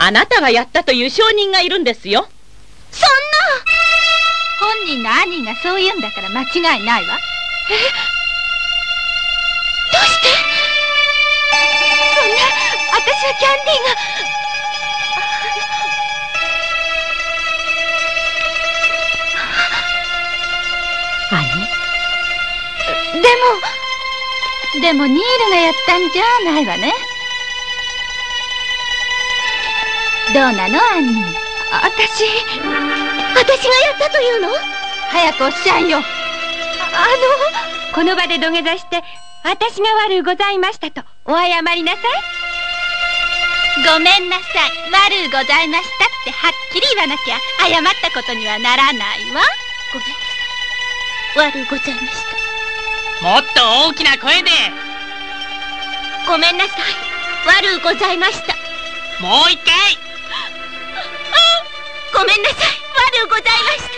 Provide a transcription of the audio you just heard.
あなたがやったという証人がいるんですよ。 そんな。本人の兄がそう言うんだから間違いないわ。どうして？そんな、私はキャンディーが。 兄？ でもニールがやったんじゃないわね。どうなの兄？私がやったというの？早くおっしゃいよ。 この場で土下座して私が悪うございましたとお謝りなさい。 ごめんなさい、悪うございましたってはっきり言わなきゃ謝ったことにはならないわ。ごめんなさい、悪うございました。 もっと大きな声で。 ごめんなさい、悪うございました。 もう一回。 ごめんなさい、悪うございました。